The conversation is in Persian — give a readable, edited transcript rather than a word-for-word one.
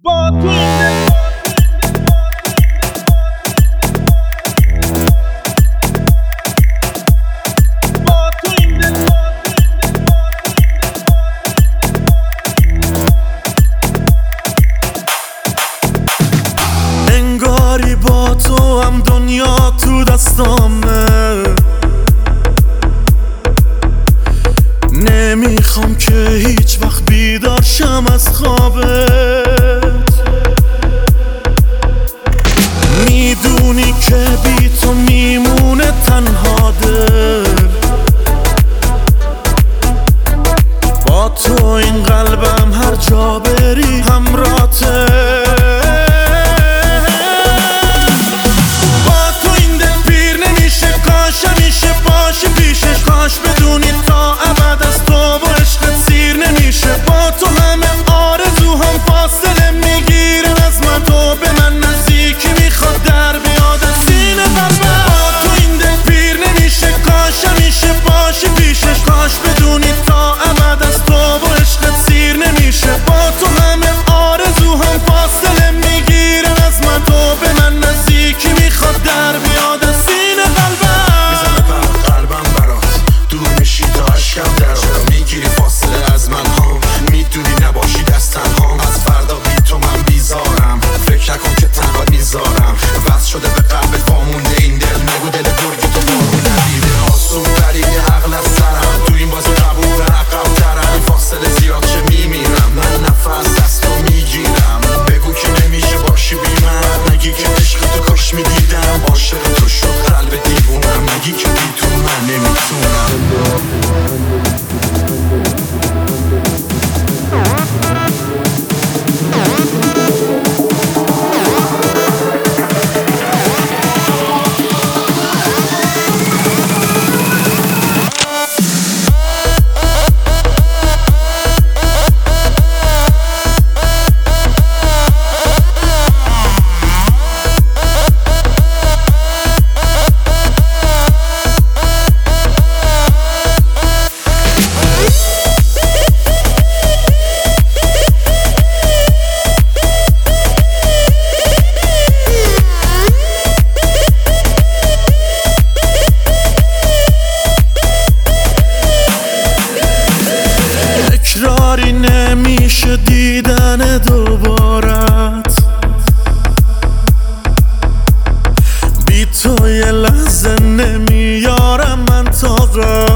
با تو این انگاری با تو هم دنیا تو دستامه، نمیخوام که هیچ وقت بیدار شم از خوابت. میدونی که بی تو میمونه تنها دل، با تو این قلبم هر جا بری همراته. با تو این دل پیر نمیشه، کاش همیشه باشه پیشش، کاش بدونی تا ابد از تو و عشقت سیر نمیشه. با تو همه آرزوهام فاصله میگیرن از من، تو به من نزدیکی میخواد در بیاد از سینه قلبم. با تو این دل پیر نمیشه، کاش همیشه باشه پیشش، کاش بدونی تا ابد از تو و عشقت سیر نمیشه. با تو همه آرزوهام فاصله میگیرن از من، تو به من نزدیکی میخواد در بیاد از سینه قلبم. میزنه قلبم برات، دور میشی تا عشقم درات، میگیری فاصله از من ها، میدونی نباشی دست تنها. از فردا بی تو من بیزارم، فکر نکن که تنها میذارم. وصل شده به قلبت وامونده این دل، نگو دل گرگی تو بارو ندیده. آسون بریده عقل از سرم، تو این بازی قبول عقب ترم. این فاصله زیاد چه میمیرم، من نفس از تو میگیرم. بگو که نمیشه باشی بی من، نگی که عشق تو کاش میدیدم. عاشق تو شد قلب دیوونم، نگی که بی تو من نمیتونم. تکراری نمیشه دیدن دوبارت، بی تو یه لحظه نمیارم من طاقت.